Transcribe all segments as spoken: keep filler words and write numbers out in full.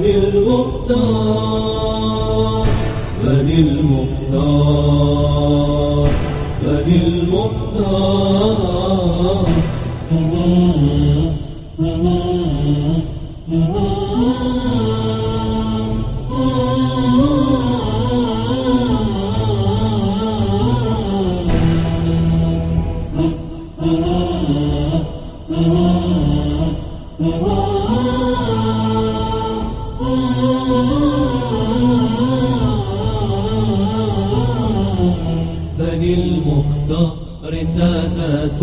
بني المختار بني المختار بني المختار. بني المختار سادات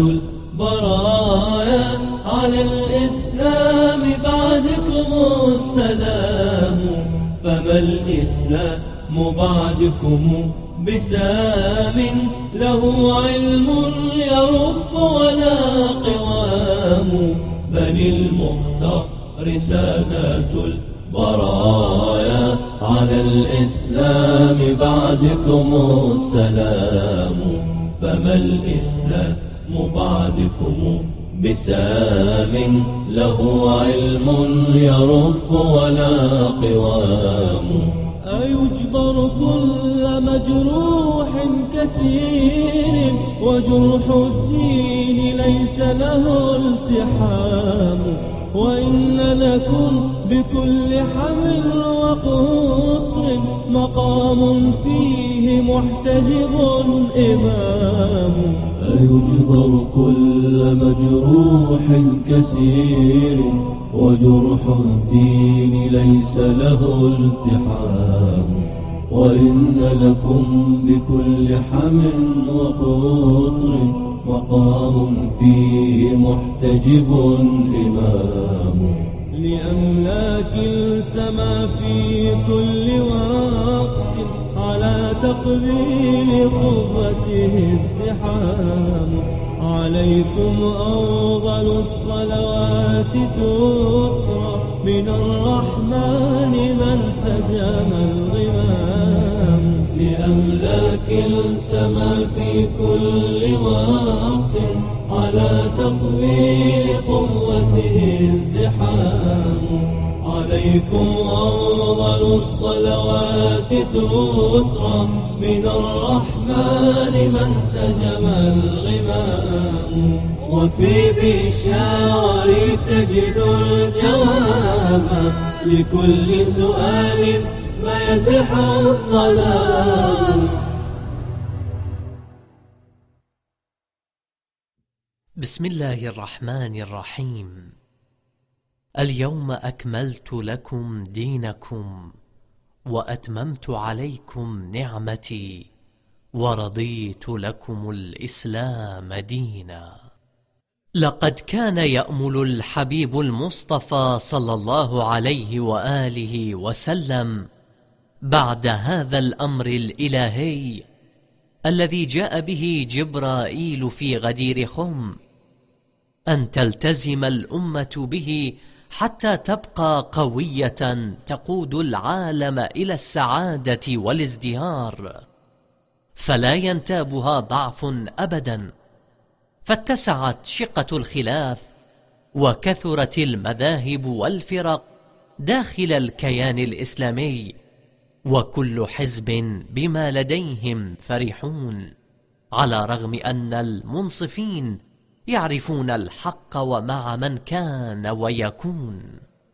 البرايا، على الإسلام بعدكم السلام، فما الإسلام بعدكم بسام، له علم يرف ولا قوام. بني المختار سادات البرايا، على الإسلام بعدكم السلام، فما الإسلام بعدكم بسام، له علم يرف ولا قوام. أيجبر كل مجروح كسير، وجرح الدين ليس له التحام، وإن لكم بكل حمل وقطر مقام فيه محتجب إمام. أيجبر كل مجروح كسير، وجرح الدين ليس له التحام، وإن لكم بكل حمل وقطر مقام فيه محتجب إمام. لأملاك السما في كل وقت، على تقبيل قبته ازدحام، عليكم أفضل الصلوات تترى من الرحمن من سجم الغمام. لأملاك السما في كل وقت، على تقبيل قوته ازدحام، عليكم أفضل الصلوات تترى من الرحمن من سجم الغمام. وفي بشار تجد الجواب، لكل سؤال ما يزح الظلام. بسم الله الرحمن الرحيم. اليوم أكملت لكم دينكم، وأتممت عليكم نعمتي، ورضيت لكم الإسلام دينا. لقد كان يأمل الحبيب المصطفى صلى الله عليه وآله وسلم بعد هذا الأمر الإلهي الذي جاء به جبرائيل في غدير خم، أن تلتزم الأمة به حتى تبقى قوية تقود العالم إلى السعادة والازدهار، فلا ينتابها ضعف أبدا. فاتسعت شقة الخلاف، وكثرت المذاهب والفرق داخل الكيان الإسلامي، وكل حزب بما لديهم فرحون، على رغم أن المنصفين يعرفون الحق ومع من كان ويكون.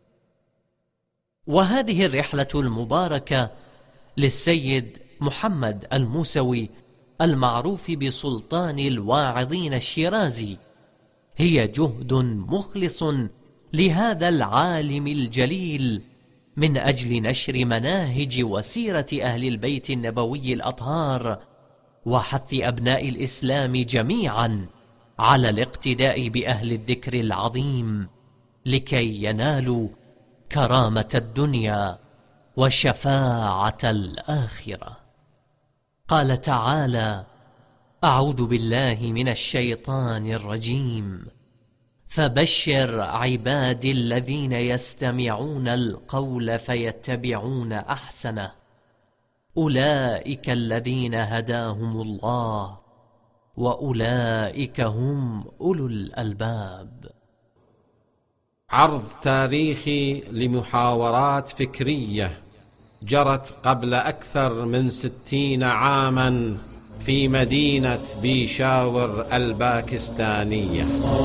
وهذه الرحلة المباركة للسيد محمد الموسوي المعروف بسلطان الواعظين الشيرازي هي جهد مخلص لهذا العالم الجليل من أجل نشر مناهج وسيرة أهل البيت النبوي الأطهار، وحث أبناء الإسلام جميعا على الاقتداء بأهل الذكر العظيم، لكي ينالوا كرامة الدنيا وشفاعة الآخرة. قال تعالى: أعوذ بالله من الشيطان الرجيم، فبشر عبادي الذين يستمعون القول فيتبعون أحسنه، أولئك الذين هداهم الله، وأولئك هم أولو الألباب. عرض تاريخي لمحاورات فكرية جرت قبل أكثر من ستين عاما في مدينة بيشاور الباكستانية.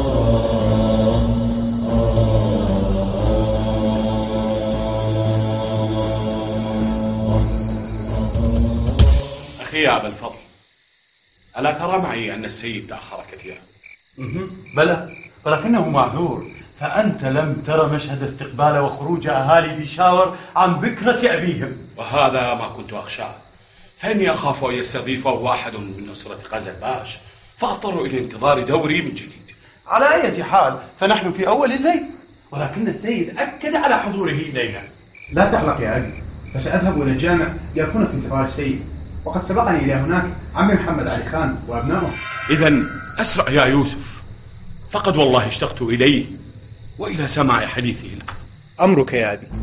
أخي يا أبا الفضل، ألا ترى معي أن السيد تأخر كثيرا؟ بلى، ولكنه معذور، فأنت لم ترى مشهد استقبال وخروج أهالي بيشاور عن بكرة أبيهم. وهذا ما كنت أخشاه، فإني أخاف أن يستضيفه واحد من أسرة غزلباش فأضطر إلى انتظار دوري من جديد. على أي حال فنحن في أول الليل، ولكن السيد أكد على حضوره إلينا. لا تقلق يا أبي، فسأذهب إلى الجامع لأكون في انتظار السيد، وقد سبقني إلى هناك عمي محمد علي خان وأبنائه. إذن أسرع يا يوسف، فقد والله اشتقت إليه وإلى سماع حديثه العذب. أمرك يا أبي.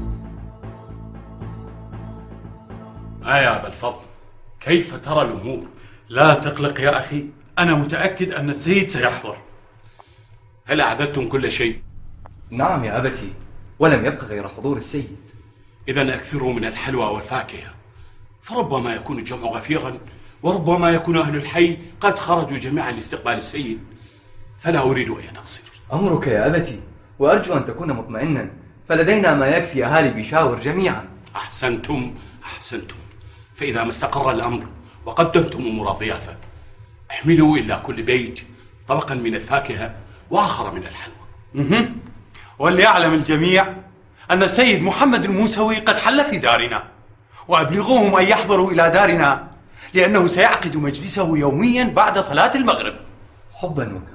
آه يا أبا الفضل، كيف ترى الأمور؟ لا تقلق يا أخي، أنا متأكد أن السيد سيحضر. هل أعددتم كل شيء؟ نعم يا أبتي، ولم يبق غير حضور السيد. إذن أكثروا من الحلوى والفاكهة، فربما يكون الجمع غفيرا، وربما يكون أهل الحي قد خرجوا جميعا لاستقبال السيد، فلا أريد أي تقصير. أمرك يا أبتي، وأرجو أن تكون مطمئنا، فلدينا ما يكفي أهالي بيشاور جميعا. أحسنتم أحسنتم، فإذا ما استقر الأمر وقدمتم أمور الضيافة، احملوا إلى كل بيت طبقا من الفاكهة وآخر من الحلوى. وليعلم الجميع أن السيد محمد الموسوي قد حل في دارنا، وأبلغوهم أن يحضروا إلى دارنا، لأنه سيعقد مجلسه يوميا بعد صلاة المغرب. حبا وكرما.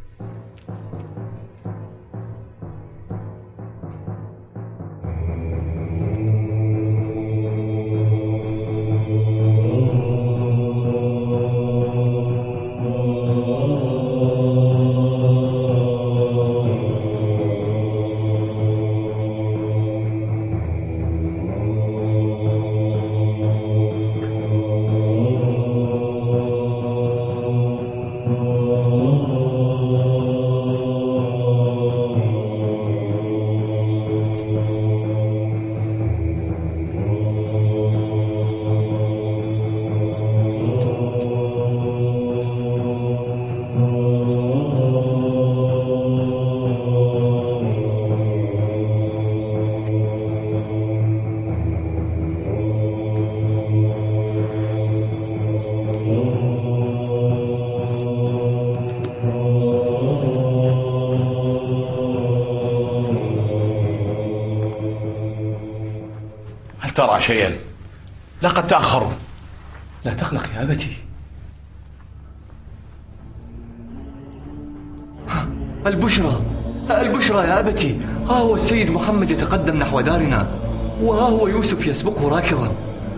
ترى شيئا؟ لقد تأخروا. لا تقلق يا أبتي. البشرى البشرى يا أبتي، ها هو السيد محمد يتقدم نحو دارنا، وها هو يوسف يسبقه راكضا.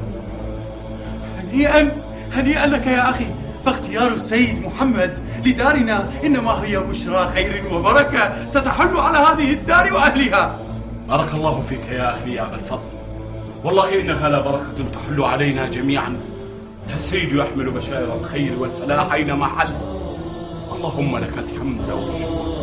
هنيئا هنيئا لك يا أخي، فاختيار السيد محمد لدارنا إنما هي بشرى خير وبركة ستحل على هذه الدار وأهلها. بارك الله فيك يا أخي يا أبا الفضل، والله إنها لبركة تحل علينا جميعا، فالسيد يحمل بشائر الخير والفلاح أينما حل. اللهم لك الحمد والشكر.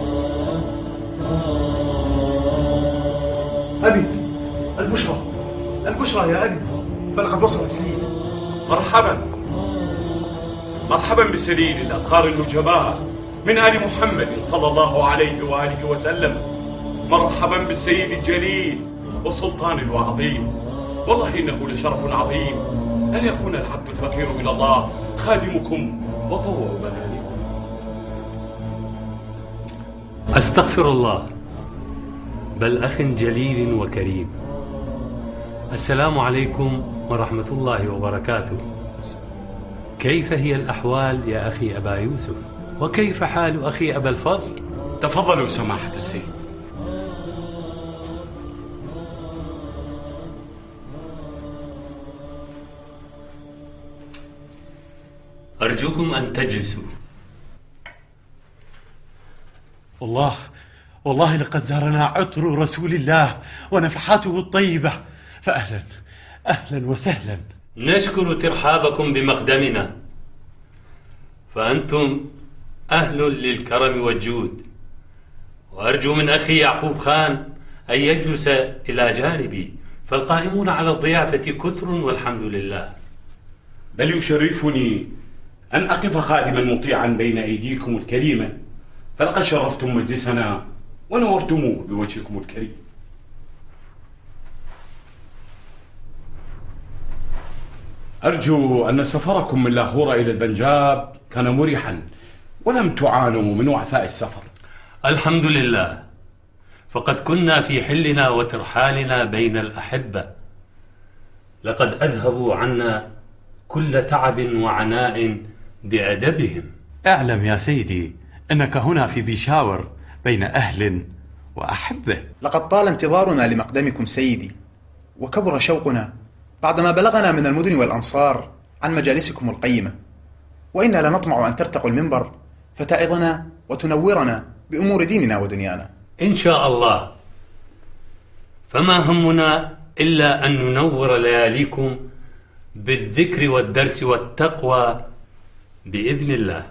أبي، البشرى البشرى يا أبي، فلقد وصل السيد. مرحبا مرحبا بسليل الأطهار النجباء من آل محمد صلى الله عليه وآله وسلم. مرحبا بالسيد الجليل والسلطان العظيم، والله إنه لشرف عظيم أن يكون العبد الفقير إلى الله خادمكم وطوع بنانكم. أستغفر الله، بل أخ جليل وكريم. السلام عليكم ورحمة الله وبركاته. كيف هي الأحوال يا أخي أبا يوسف؟ وكيف حال أخي أبا الفضل؟ تفضلوا سماحة السيد. أرجوكم أن تجلسوا. والله والله لقد زارنا عطر رسول الله ونفحاته الطيبة، فأهلا أهلا وسهلا. نشكر ترحابكم بمقدمنا، فأنتم أهل للكرم والجود، وأرجو من أخي يعقوب خان أن يجلس إلى جانبي، فالقائمون على الضيافة كثر والحمد لله. بل يشرفني أن أقف خادما مطيعا بين أيديكم الكريمة، فلقد شرفتم مجلسنا ونورتموه بوجهكم الكريم. أرجو أن سفركم من لاهور إلى البنجاب كان مريحا ولم تعانوا من وعثاء السفر. الحمد لله، فقد كنا في حلنا وترحالنا بين الأحبة، لقد أذهبوا عنا كل تعب وعناء بأدبهم. اعلم يا سيدي أنك هنا في بيشاور بين أهل وأحبة. لقد طال انتظارنا لمقدمكم سيدي، وكبر شوقنا بعدما بلغنا من المدن والأمصار عن مجالسكم القيمة، وإنا لنطمع أن ترتقوا المنبر فتعظنا وتنورنا بأمور ديننا ودنيانا إن شاء الله. فما همنا إلا أن ننور لياليكم بالذكر والدرس والتقوى بإذن الله.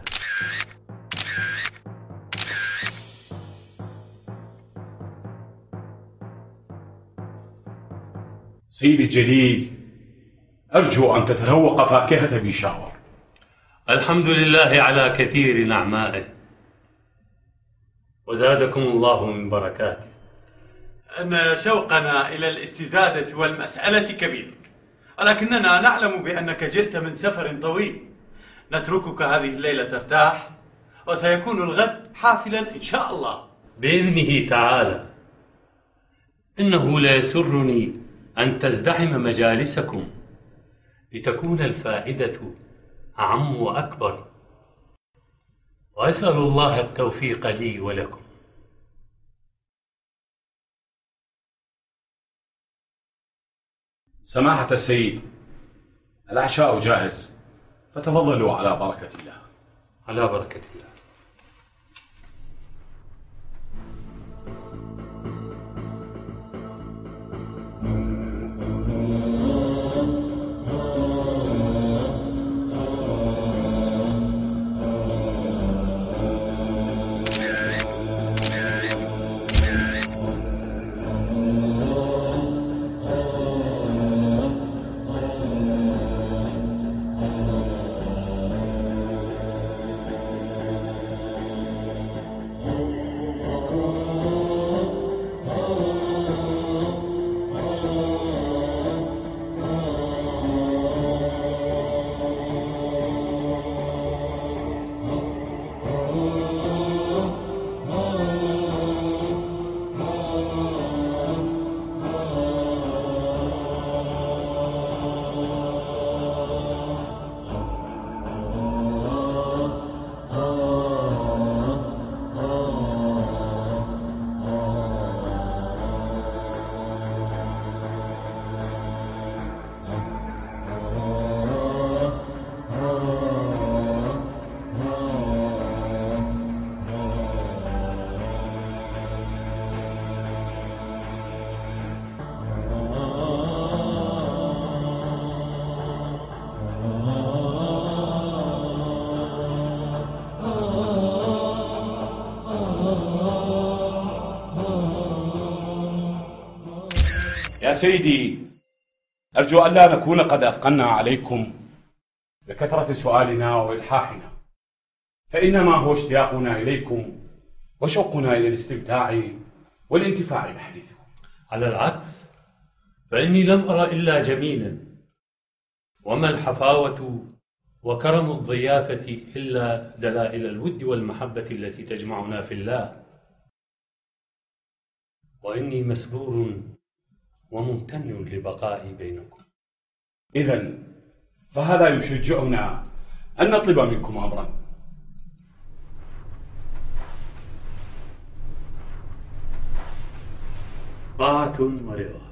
سيدي الجليل، أرجو أن تتذوق فاكهة بيشاور. الحمد لله على كثير نعمائه، وزادكم الله من بركاته. أن شوقنا إلى الاستزادة والمسألة كبير، ولكننا نعلم بأنك جئت من سفر طويل. نتركك هذه الليلة ترتاح، وسيكون الغد حافلا إن شاء الله بإذنه تعالى. إنه لا يسرني أن تزدحم مجالسكم لتكون الفائدة أعم وأكبر، وأسأل الله التوفيق لي ولكم. سماحة السيد، العشاء جاهز، فتفضلوا على بركة الله. على بركة الله. يا سيدي، أرجو أن لا نكون قد أثقلنا عليكم بكثرة سؤالنا وإلحاحنا، فإنما هو اشتياقنا إليكم وشوقنا إلى الاستمتاع والانتفاع بحديثكم. على العكس، فإني لم أرى إلا جميلا، وما الحفاوة وكرم الضيافة إلا دلائل الود والمحبة التي تجمعنا في الله، وإني مسرور وممتن لبقائي بينكم. إذن فهذا يشجعنا أن نطلب منكم أمرا. طاعة ورضا.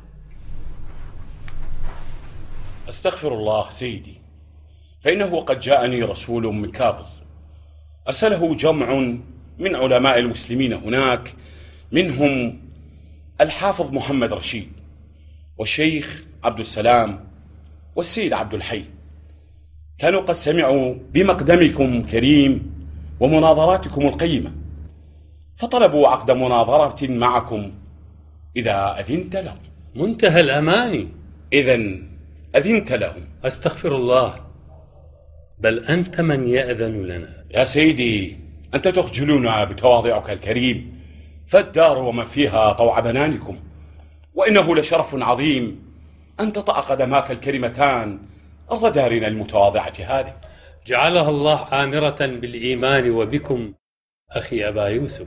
أستغفر الله سيدي، فإنه قد جاءني رسول من كابل أرسله جمع من علماء المسلمين هناك، منهم الحافظ محمد رشيد والشيخ عبد السلام والسيد عبد الحي. كانوا قد سمعوا بمقدمكم كريم ومناظراتكم القيمة، فطلبوا عقد مناظرة معكم إذا أذنت لهم. منتهى الأماني. إذن أذنت لهم. أستغفر الله، بل أنت من يأذن لنا. يا سيدي، أنت تخجلنا بتواضعك الكريم، فالدار ومن فيها طوع بنانكم، وإنه لشرف عظيم أن تطأ قدماك الكريمتان أرض دارنا المتواضعة هذه. جعلها الله آمرة بالإيمان وبكم أخي أبا يوسف.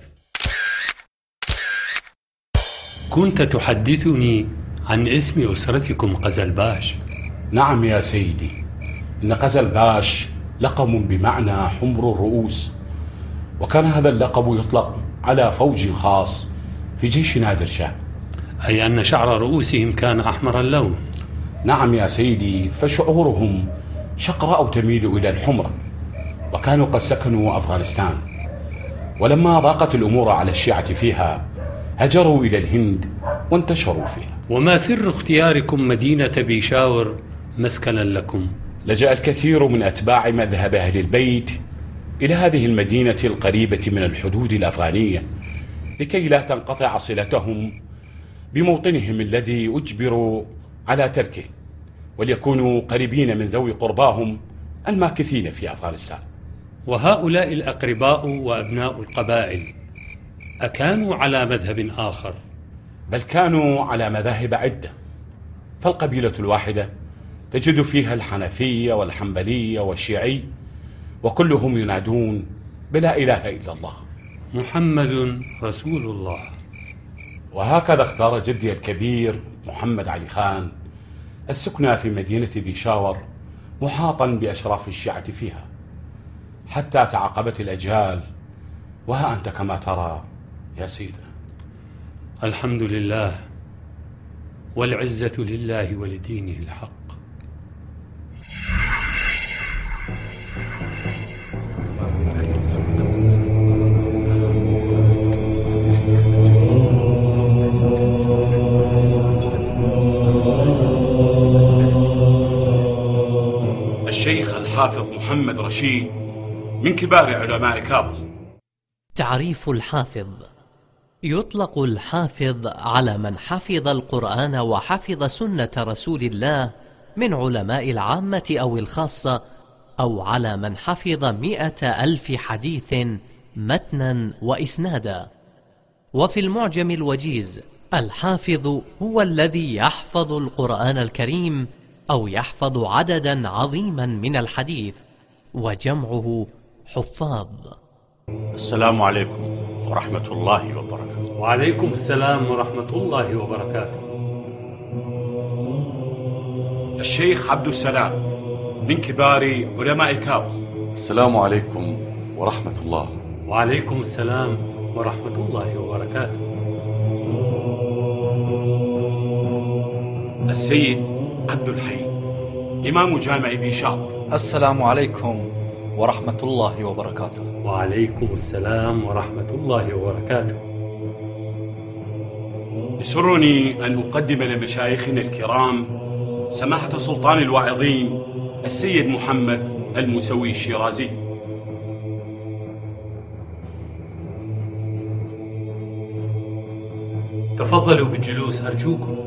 كنت تحدثني عن اسم أسرتكم قزلباش. نعم يا سيدي، إن قزلباش لقب بمعنى حمر الرؤوس، وكان هذا اللقب يطلق على فوج خاص في جيش نادر شاه. أي أن شعر رؤوسهم كان أحمر اللون. نعم يا سيدي، فشعورهم شقراء تميل إلى الحمرة، وكانوا قد سكنوا أفغانستان، ولما ضاقت الأمور على الشيعة فيها هجروا إلى الهند وانتشروا فيها. وما سر اختياركم مدينة بيشاور مسكنا لكم؟ لجأ الكثير من أتباع مذهب أهل البيت إلى هذه المدينة القريبة من الحدود الأفغانية لكي لا تنقطع صلتهم بموطنهم الذي أجبروا على تركه، وليكونوا قريبين من ذوي قرباهم الماكثين في أفغانستان. وهؤلاء الأقرباء وأبناء القبائل أكانوا على مذهب آخر؟ بل كانوا على مذاهب عدة، فالقبيلة الواحدة تجد فيها الحنفية والحنبلية والشيعي، وكلهم ينادون بلا إله إلا الله، محمد رسول الله. وهكذا اختار جدي الكبير محمد علي خان السكنى في مدينة بيشاور محاطا بأشراف الشيعة فيها، حتى تعاقبت الأجيال، وها أنت كما ترى يا سيدنا. الحمد لله، والعزة لله ولدينه الحق. الشيخ الحافظ محمد رشيد من كبار علماء كابل. تعريف الحافظ: يطلق الحافظ على من حفظ القرآن وحفظ سنة رسول الله من علماء العامة أو الخاصة، أو على من حفظ مئة ألف حديث متنا وإسنادا. وفي المعجم الوجيز، الحافظ هو الذي يحفظ القرآن الكريم أو يحفظ عددا عظيما من الحديث، وجمعه حفاظ. السلام عليكم ورحمة الله وبركاته. وعليكم السلام ورحمة الله وبركاته. الشيخ عبد السلام من كبار علماء كابل. السلام عليكم ورحمة الله. وعليكم السلام ورحمة الله وبركاته. السيد عبد الحي إمام جامع بيشاور. السلام عليكم ورحمة الله وبركاته. وعليكم السلام ورحمة الله وبركاته. يسرني أن أقدم لمشايخنا الكرام سماحة سلطان الواعظين السيد محمد الموسوي الشيرازي. تفضلوا بالجلوس أرجوكم.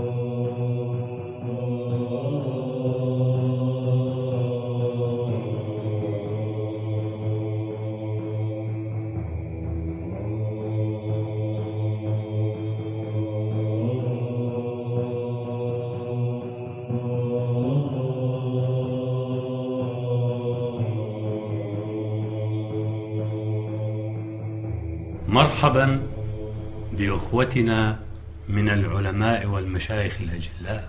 مرحبا بأخوتنا من العلماء والمشايخ الأجلاء.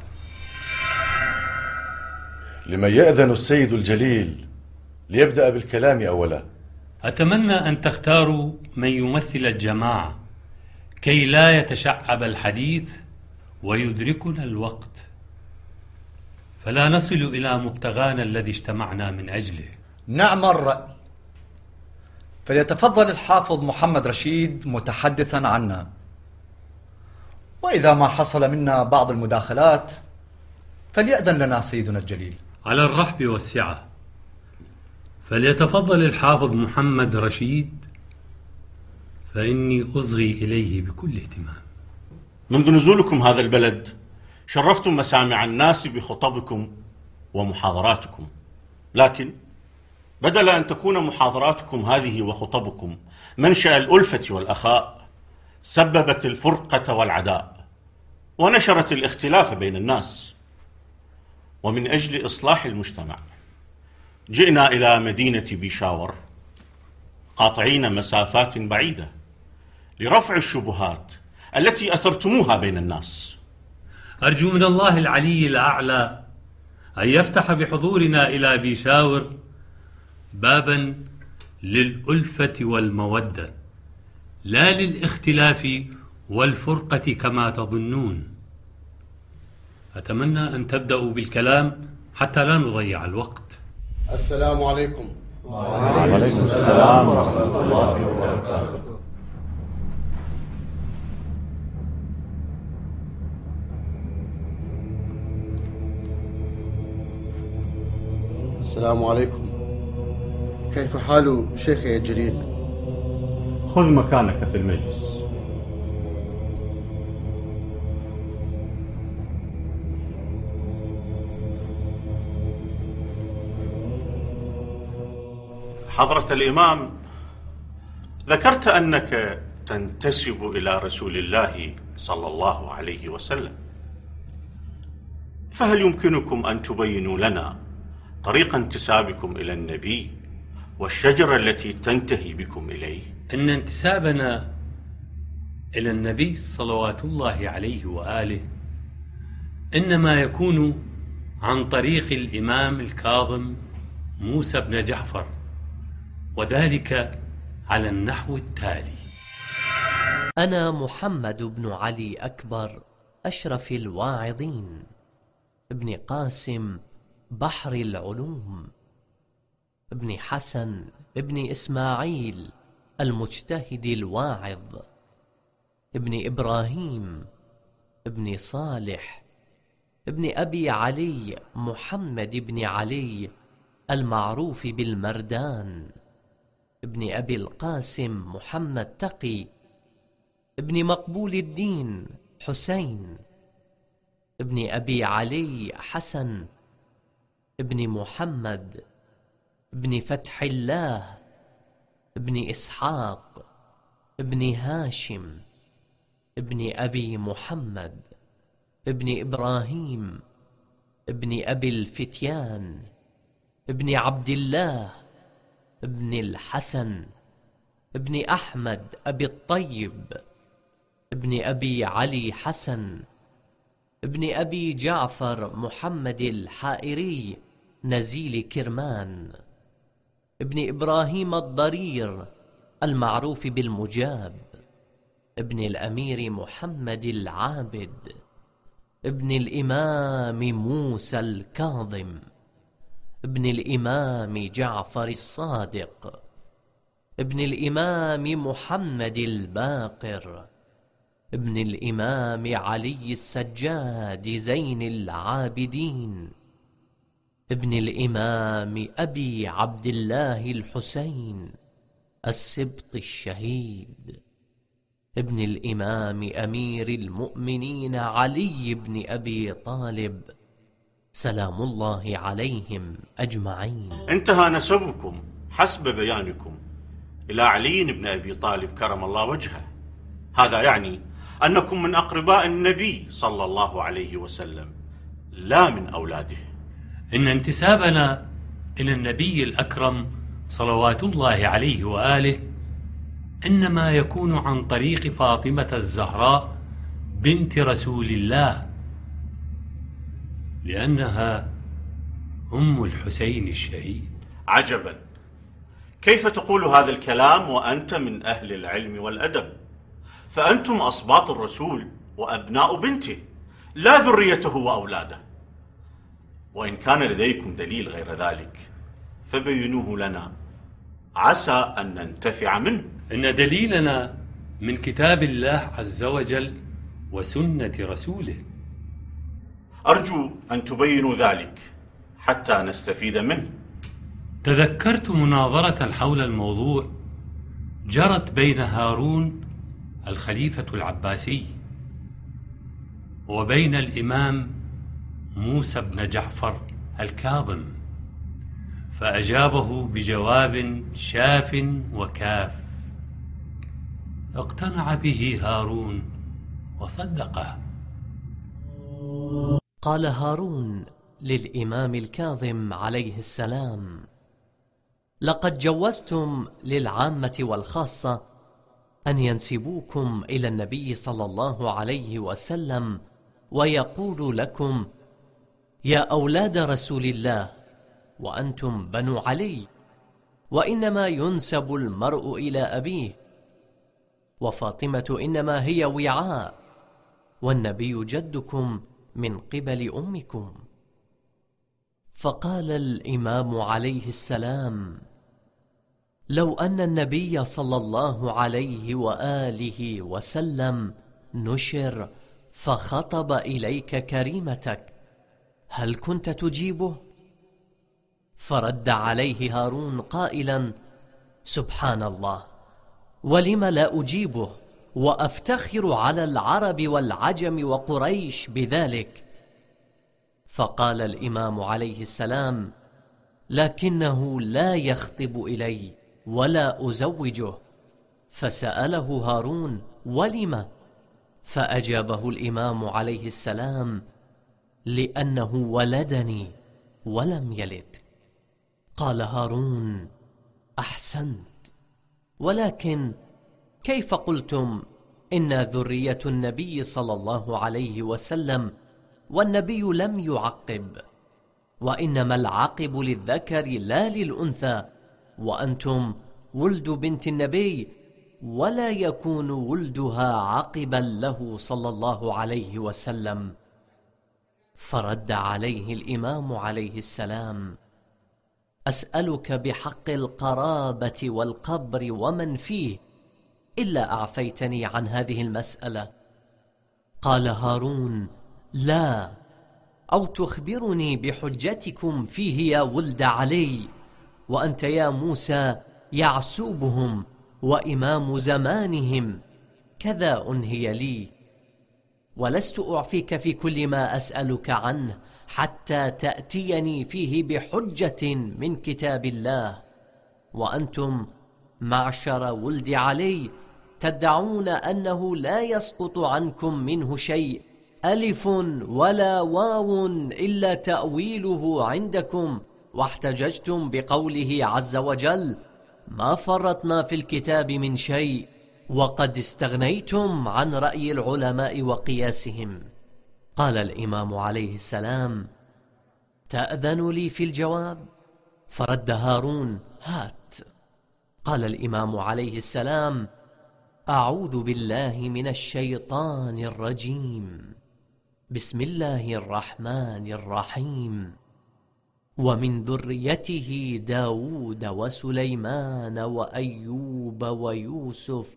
لمن يأذن السيد الجليل ليبدأ بالكلام أولا؟ أتمنى أن تختاروا من يمثل الجماعة كي لا يتشعب الحديث ويدركنا الوقت، فلا نصل إلى مبتغانا الذي اجتمعنا من أجله. نعم الرأي، فليتفضل الحافظ محمد رشيد متحدثا عنا، وإذا ما حصل منا بعض المداخلات فليأذن لنا سيدنا الجليل. على الرحب والسعة، فليتفضل الحافظ محمد رشيد فإني أصغي إليه بكل اهتمام. منذ نزولكم هذا البلد شرفتم مسامع الناس بخطبكم ومحاضراتكم، لكن بدل أن تكون محاضراتكم هذه وخطبكم منشأ الألفة والأخاء، سببت الفرقة والعداء ونشرت الاختلاف بين الناس. ومن أجل إصلاح المجتمع جئنا إلى مدينة بيشاور قاطعين مسافات بعيدة لرفع الشبهات التي أثرتموها بين الناس. أرجو من الله العلي الأعلى أن يفتح بحضورنا إلى بيشاور بابا للألفة والمودة، لا للاختلاف والفرقة كما تظنون. أتمنى أن تبدأوا بالكلام حتى لا نضيع الوقت. السلام عليكم. وعليكم السلام ورحمة الله وبركاته. السلام عليكم. كيف حال شيخي الجليل؟ خذ مكانك في المجلس. حضرة الإمام، ذكرت أنك تنتسب إلى رسول الله صلى الله عليه وسلم، فهل يمكنكم أن تبينوا لنا طريق انتسابكم إلى النبي والشجرة التي تنتهي بكم إليه؟ إن انتسابنا إلى النبي صلوات الله عليه وآله إنما يكون عن طريق الإمام الكاظم موسى بن جعفر، وذلك على النحو التالي: أنا محمد بن علي أكبر أشرف الواعظين، ابن قاسم بحر العلوم، ابن حسن ابن إسماعيل المجتهد الواعظ، ابن إبراهيم ابن صالح ابن أبي علي محمد بن علي المعروف بالمردان، ابن أبي القاسم محمد تقي، ابن مقبول الدين حسين، ابن أبي علي حسن، ابن محمد، ابن فتح الله، ابن إسحاق، ابن هاشم، ابن أبي محمد، ابن إبراهيم، ابن أبي الفتيان، ابن عبد الله، ابن الحسن، ابن أحمد أبي الطيب، ابن أبي علي حسن، ابن أبي جعفر محمد الحائري نزيل كرمان، ابن إبراهيم الضرير المعروف بالمجاب، ابن الأمير محمد العابد، ابن الإمام موسى الكاظم، ابن الإمام جعفر الصادق، ابن الإمام محمد الباقر، ابن الإمام علي السجاد زين العابدين، ابن الإمام أبي عبد الله الحسين السبط الشهيد، ابن الإمام أمير المؤمنين علي بن أبي طالب سلام الله عليهم أجمعين. انتهى نسبكم حسب بيانكم إلى علي بن أبي طالب كرم الله وجهه، هذا يعني أنكم من أقرباء النبي صلى الله عليه وسلم لا من أولاده. إن انتسابنا إلى النبي الأكرم صلوات الله عليه وآله إنما يكون عن طريق فاطمة الزهراء بنت رسول الله، لأنها أم الحسين الشهيد. عجبا، كيف تقول هذا الكلام وأنت من أهل العلم والأدب؟ فأنتم أصباط الرسول وأبناء بنته، لا ذريته وأولاده. وإن كان لديكم دليل غير ذلك فبينوه لنا عسى أن ننتفع منه. إن دليلنا من كتاب الله عز وجل وسنة رسوله. أرجو أن تبينوا ذلك حتى نستفيد منه. تذكرت مناظرة حول الموضوع جرت بين هارون الخليفة العباسي وبين الإمام موسى بن جعفر الكاظم، فأجابه بجواب شاف وكاف، اقتنع به هارون وصدقه. قال هارون للإمام الكاظم عليه السلام: لقد جوزتم للعامة والخاصة أن ينسبوكم إلى النبي صلى الله عليه وسلم ويقول لكم: يا أولاد رسول الله وأنتم بنو علي، وإنما ينسب المرء إلى أبيه، وفاطمة إنما هي وعاء، والنبي جدكم من قبل أمكم. فقال الإمام عليه السلام: لو أن النبي صلى الله عليه وآله وسلم نشر فخطب إليك كريمتك، هل كنت تجيبه؟ فرد عليه هارون قائلا: سبحان الله، ولم لا أجيبه، وأفتخر على العرب والعجم وقريش بذلك. فقال الإمام عليه السلام: لكنه لا يخطب إلي ولا أزوجه. فسأله هارون: ولم؟ فأجابه الإمام عليه السلام: لأنه ولدني ولم يلد. قال هارون: أحسنت، ولكن كيف قلتم إن ذرية النبي صلى الله عليه وسلم والنبي لم يعقب، وإنما العاقب للذكر لا للأنثى، وأنتم ولد بنت النبي ولا يكون ولدها عاقبا له صلى الله عليه وسلم؟ فرد عليه الإمام عليه السلام: أسألك بحق القرابة والقبر ومن فيه، إلا أعفيتني عن هذه المسألة. قال هارون: لا، أو تخبرني بحجتكم فيه يا ولد علي، وأنت يا موسى يعسوبهم وإمام زمانهم، كذا أنهي لي، ولست أعفيك في كل ما أسألك عنه حتى تأتيني فيه بحجة من كتاب الله. وأنتم معشر ولد علي تدعون أنه لا يسقط عنكم منه شيء، ألف ولا واو إلا تأويله عندكم، واحتججتم بقوله عز وجل: ما فرطنا في الكتاب من شيء، وقد استغنيتم عن رأي العلماء وقياسهم. قال الإمام عليه السلام: تأذن لي في الجواب؟ فرد هارون: هات. قال الإمام عليه السلام: أعوذ بالله من الشيطان الرجيم، بسم الله الرحمن الرحيم، ومن ذريته داود وسليمان وأيوب ويوسف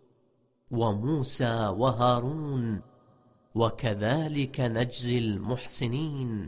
وموسى وهارون، وكذلك نجزي المحسنين،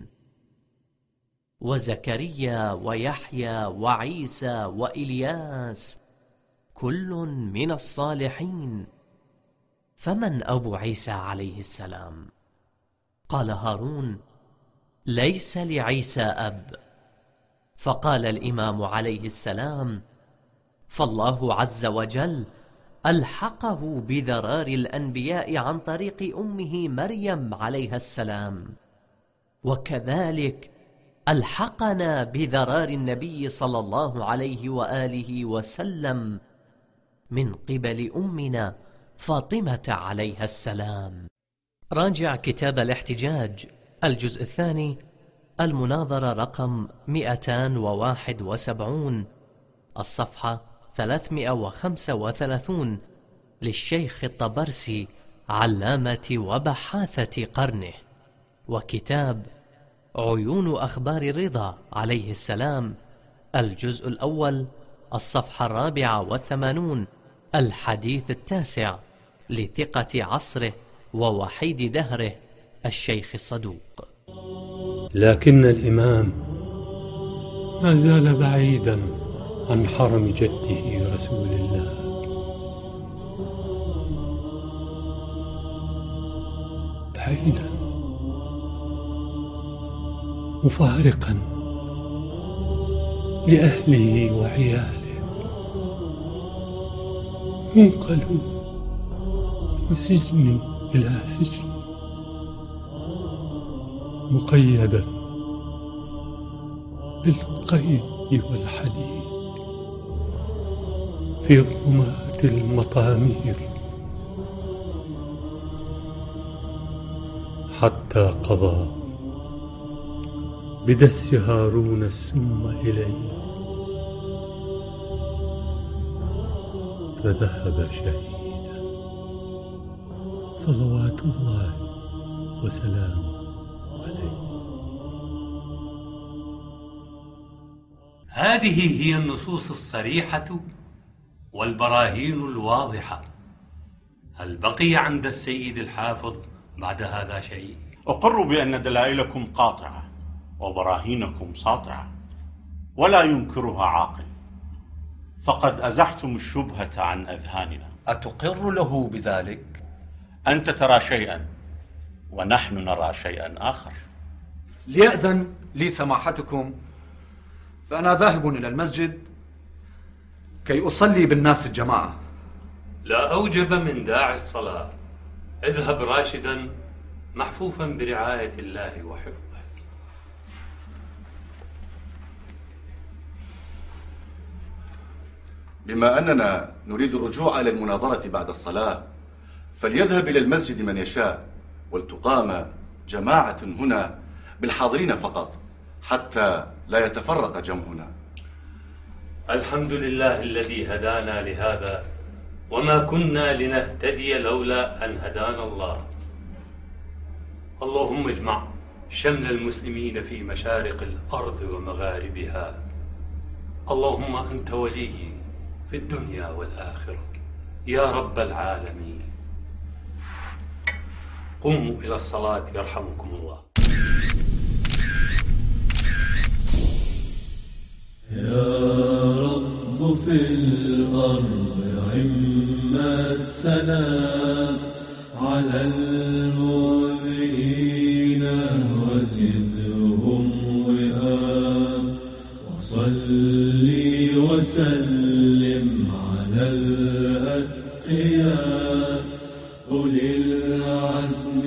وزكريا ويحيى وعيسى وإلياس، كل من الصالحين. فمن أبو عيسى عليه السلام؟ قال هارون: ليس لعيسى أب. فقال الإمام عليه السلام: فالله عز وجل ألحقه بذرار الأنبياء عن طريق أمه مريم عليها السلام، وكذلك ألحقنا بذرار النبي صلى الله عليه وآله وسلم من قبل أمنا فاطمة عليها السلام. راجع كتاب الاحتجاج الجزء الثاني، المناظرة رقم مئتان وواحد وسبعون، الصفحة ثلاثمئة وخمسة وثلاثون، للشيخ الطبرسي علامة وبحاثة قرنه، وكتاب عيون أخبار الرضا عليه السلام الجزء الأول، الصفحة الرابعة والثمانون، الحديث التاسع، لثقة عصره ووحيد دهره الشيخ الصدوق. لكن الإمام ما زال بعيدا عن حرم جده رسول الله، وحيدا مفارقا لأهله وعياله، ينقل من سجن إلى سجن، مقيدا بالقيد والحديد في ظلمات المطامير، حتى قضى بدس هارون السم إليه فذهب شهيدا، صلوات الله وسلامه عليه. هذه هي النصوص الصريحة والبراهين الواضحة. هل بقي عند السيد الحافظ بعد هذا شيء؟ أقر بأن دلائلكم قاطعة وبراهينكم ساطعة، ولا ينكرها عاقل، فقد أزحتم الشبهة عن أذهاننا. أتقر له بذلك؟ أنت ترى شيئا ونحن نرى شيئا آخر. ليأذن لي سماحتكم، فأنا ذاهب إلى المسجد كي أصلي بالناس الجماعة. لا أوجب من داعي الصلاة، اذهب راشدا محفوفا برعاية الله وحفظه. بما أننا نريد الرجوع إلى المناظرة بعد الصلاة، فليذهب إلى المسجد من يشاء، ولتقام جماعة هنا بالحاضرين فقط، حتى لا يتفرق جمعنا. الحمد لله الذي هدانا لهذا، وما كنا لنهتدي لولا أن هدانا الله. اللهم اجمع شمل المسلمين في مشارق الأرض ومغاربها. اللهم أنت ولي في الدنيا والآخرة يا رب العالمين. قوموا إلى الصلاة يرحمكم الله. يا رب في الأرض عم السلام على المؤمنين وزدهم وئام، وصلي وسلم على الأتقياء أولي العزم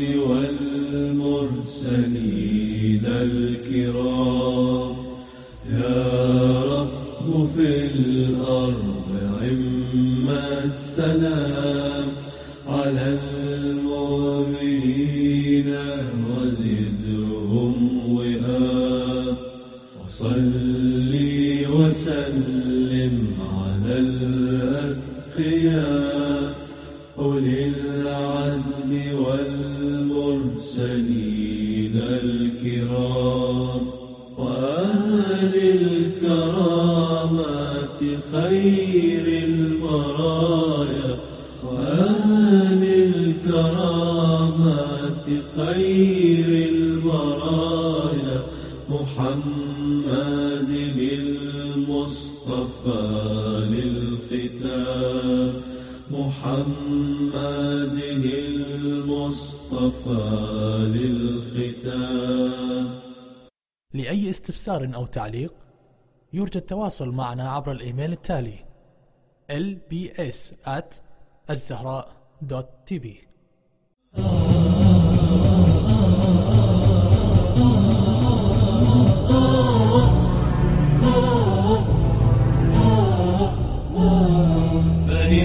والمرسلين الكرام. يا رب في الأرض عم السلام على المؤمنين وزدهم وئام، وصلي وسلم على الأتقياء أولي العزم والمرسلين الكرام، وأهل الكرامات خير البرايا، وأهل الكرامات خير البرايا، محمد المصطفى للختام، محمد المصطفى للختام. لأي استفسار أو تعليق يرجى التواصل معنا عبر الإيميل التالي إل بي إس آت الزهراء دوت تي في. بني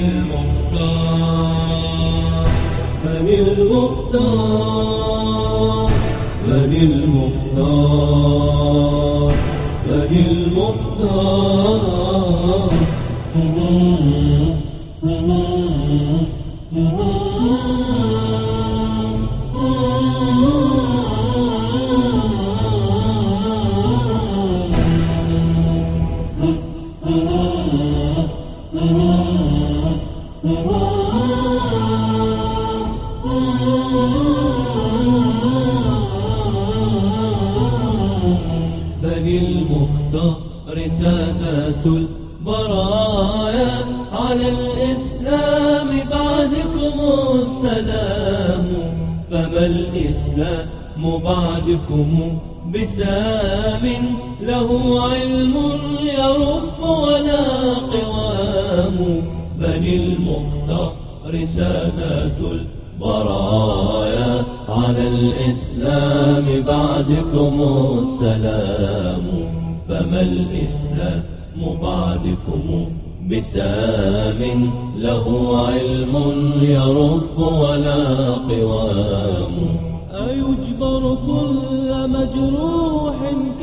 المختار بني المختار بني المختار بني المختار. بني المختار سادات البرايا، على الإسلام بعدكم السلام. فما الإسلام بعدكم بسام له علم يرف ولا قوام. بني المختار سادات البرايا على الإسلام بعدكم السلام. فما الإسلام بعدكم بسام له علم يرف ولا قوام. أيجبر كل مجروح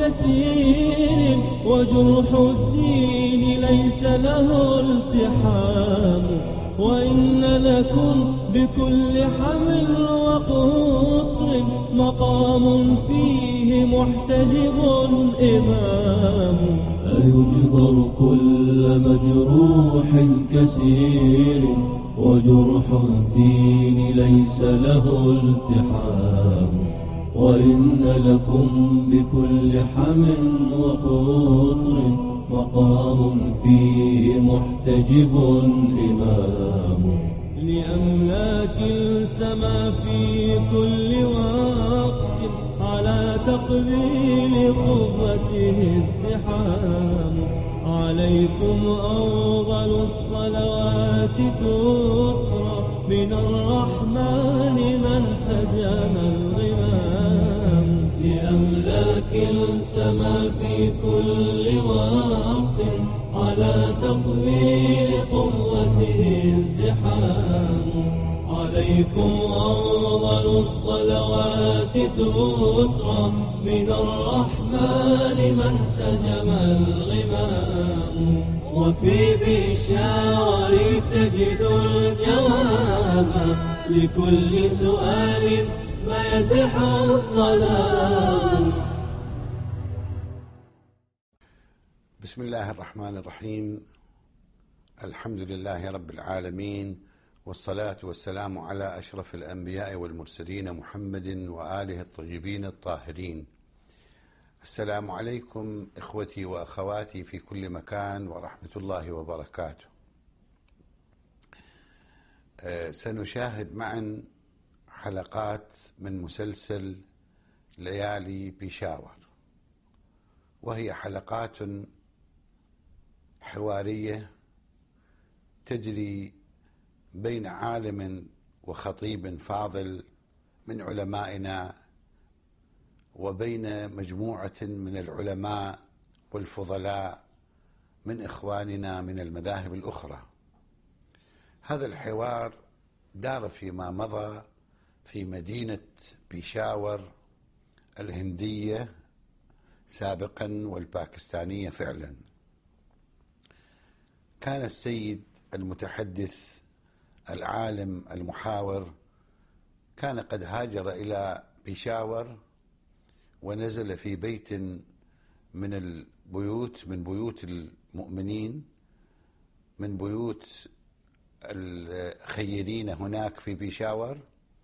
كسير وجرح الدين ليس له التحام. وإن لكم بكل حمل وقطر مقام فيه محتجب إمام. أيجبر كل مجروح كسير وجرح الدين ليس له التحام. وإن لكم بكل حم وقطر مقام فيه محتجب إمام. لأملاك السما في كل وقت على تقبيل قوته ازدحام. عليكم أفضل الصلوات تترى من الرحمن من سجم الغمام. لأملاك السما في كل وقت على تقبيل قوته ازدحام. عليكم أفضل الصلوات تترى من الرحمن من سجم الغمام. وفي بشاور تجد الجواب لكل سؤال ما يزح الظلام. بسم الله الرحمن الرحيم. الحمد لله رب العالمين، والصلاة والسلام على أشرف الأنبياء والمرسلين محمد وآله الطيبين الطاهرين. السلام عليكم إخوتي وأخواتي في كل مكان ورحمة الله وبركاته. أه سنشاهد معا حلقات من مسلسل ليالي بيشاور، وهي حلقات حوارية تجري بين عالم وخطيب فاضل من علمائنا وبين مجموعة من العلماء والفضلاء من إخواننا من المذاهب الأخرى. هذا الحوار دار فيما مضى في مدينة بيشاور الهندية سابقا والباكستانية فعلا. كان السيد المتحدث العالم المحاور كان قد هاجر إلى بيشاور ونزل في بيت من البيوت من بيوت المؤمنين، من بيوت الخيرين هناك في بيشاور،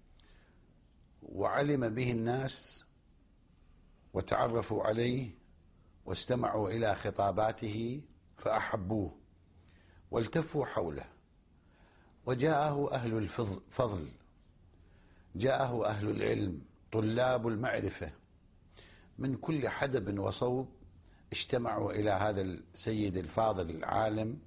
وعلم به الناس وتعرفوا عليه واستمعوا إلى خطاباته فأحبوه والتفوا حوله. وجاءه أهل الفضل، جاءه أهل العلم، طلاب المعرفة من كل حدب وصوب، اجتمعوا إلى هذا السيد الفاضل العالم،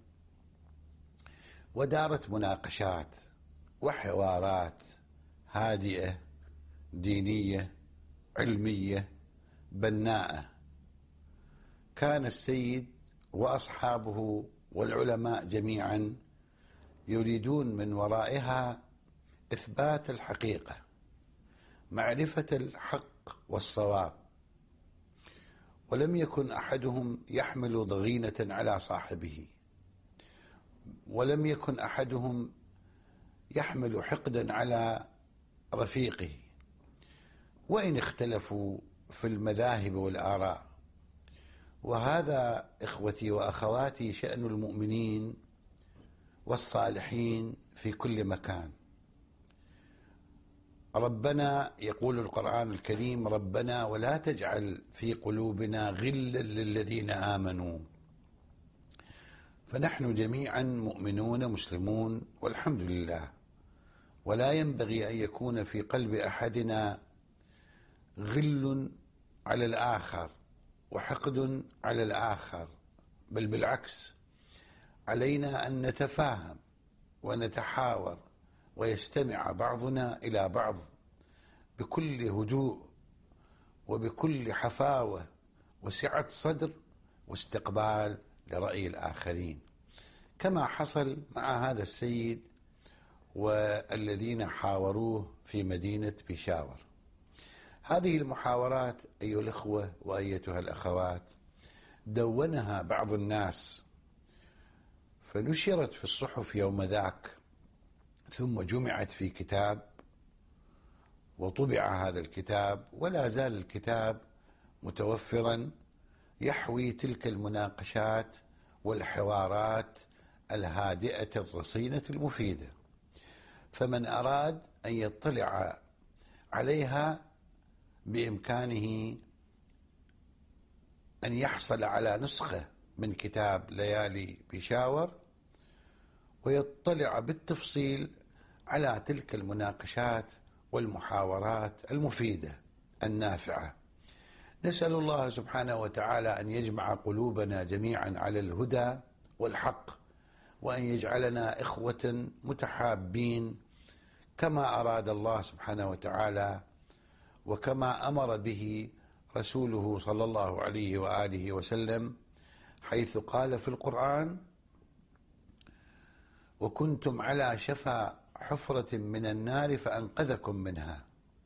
ودارت مناقشات وحوارات هادئة دينية علمية بناءة. كان السيد وأصحابه والعلماء جميعا يريدون من ورائها إثبات الحقيقة، معرفة الحق والصواب، ولم يكن أحدهم يحمل ضغينة على صاحبه، ولم يكن أحدهم يحمل حقدا على رفيقه، وإن اختلفوا في المذاهب والآراء. وهذا إخوتي وأخواتي شأن المؤمنين والصالحين في كل مكان. ربنا يقول القرآن الكريم: ربنا ولا تجعل في قلوبنا غلا للذين آمنوا. فنحن جميعا مؤمنون مسلمون والحمد لله. ولا ينبغي أن يكون في قلب أحدنا غل على الآخر وحقد على الآخر، بل بالعكس، علينا أن نتفاهم ونتحاور ويستمع بعضنا إلى بعض بكل هدوء وبكل حفاوة وسعة صدر واستقبال لرأي الآخرين، كما حصل مع هذا السيد والذين حاوروه في مدينة بيشاور. هذه المحاورات أيها الأخوة وأيتها الأخوات دونها بعض الناس فنشرت في الصحف يوم ذاك، ثم جمعت في كتاب وطبع هذا الكتاب، ولا زال الكتاب متوفرا يحوي تلك المناقشات والحوارات الهادئة الرصينة المفيدة. فمن أراد أن يطلع عليها بإمكانه أن يحصل على نسخة من كتاب ليالي بيشاور ويطلع بالتفصيل على تلك المناقشات والمحاورات المفيدة النافعة. نسأل الله سبحانه وتعالى أن يجمع قلوبنا جميعا على الهدى والحق، وأن يجعلنا إخوة متحابين كما أراد الله سبحانه وتعالى وكما أمر به رسوله صلى الله عليه وآله وسلم، حيث قال في القرآن: وكنتم على شفا حفرة من النار فأنقذكم منها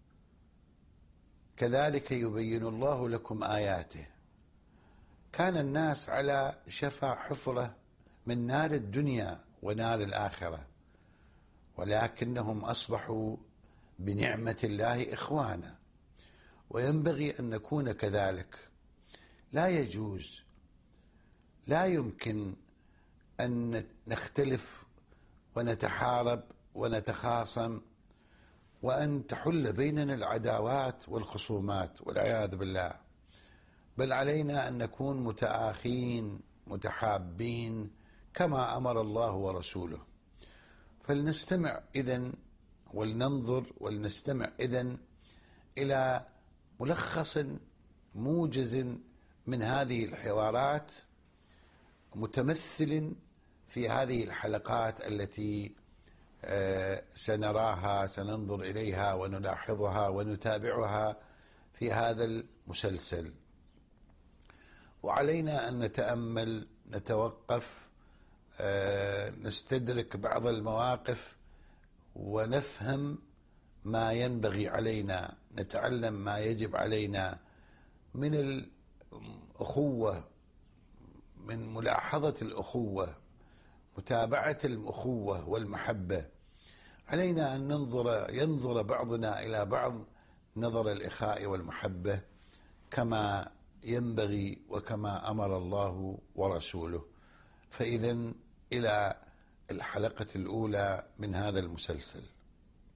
كذلك يبين الله لكم آياته. كان الناس على شفا حفرة من نار الدنيا ونار الآخرة، ولكنهم أصبحوا بنعمة الله إخوانا، وينبغي أن نكون كذلك. لا يجوز، لا يمكن أن نختلف ونتحارب ونتخاصم وأن تحل بيننا العداوات والخصومات والعياذ بالله، بل علينا أن نكون متآخين متحابين كما أمر الله ورسوله. فلنستمع إذن ولننظر ولنستمع إذن إلى ملخص موجز من هذه الحوارات متمثل في هذه الحلقات التي سنراها سننظر إليها ونلاحظها ونتابعها في هذا المسلسل. وعلينا أن نتأمل، نتوقف، نستدرك بعض المواقف ونفهم ما ينبغي علينا، نتعلم ما يجب علينا من الأخوة، من ملاحظة الأخوة، متابعة الأخوة والمحبة. علينا أن ننظر ينظر بعضنا إلى بعض نظر الإخاء والمحبة كما ينبغي وكما أمر الله ورسوله. فإذن إلى الحلقة الأولى من هذا المسلسل.